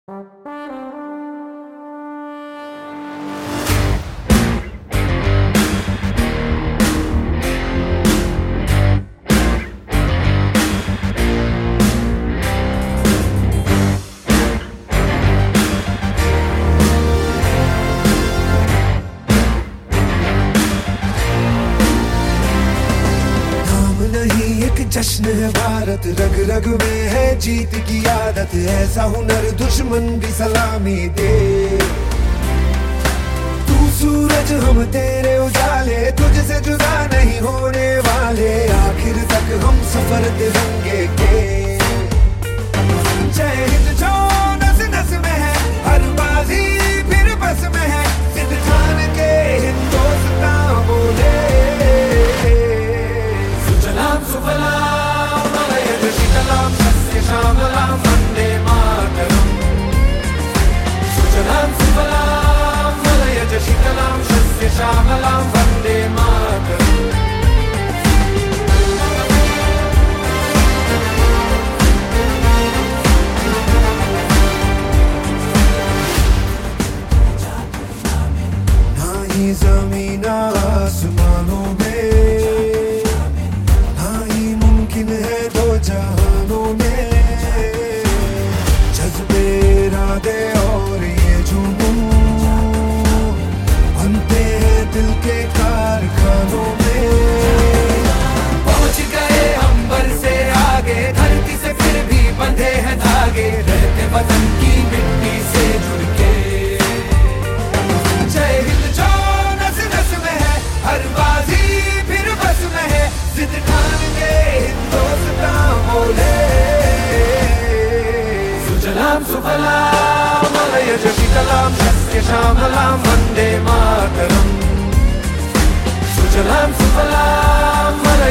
जश्न है भारत, रग रग में है जीत की आदत, ऐसा हुनर दुश्मन भी सलामी दे। तू सूरज हम तेरे उजाले, तुझसे जुदा नहीं होने वाले, आखिर तक हम सफर तिरंगे के। जय हिंद जो नस नस में है, हर बाजी फिर बस में है, सिद्ध ठान के हिंदुस्तान बोले। सुजलाम सुफलाम मलयज शीतलाम सस्य श्यामलाम वंदे मातरम। सुजलाम सुफलाम मलयज शीतलाम सस्य श्यामलाम वंदे मातरम। ना ही जमीन आसमानों में, है दो जहानों में, जज्बे इरादे और ये जुनून बनते हैं दिल के कारखानों में। पहुंच गए अंबर से आगे, धरती से फिर भी बंधे हैं धागे, रहते वतन की मिट्टी से जुड़ के। जय हिंद जो नस नस में है, हर बाजी फिर बस में है, जिद ठान के हिंदुस्तान बोले। सुजलाम सुफलाम मलयज शीतलाम सस्य श्यामलाम वंदे मातरम। सुजलाम सुफलाम मलयज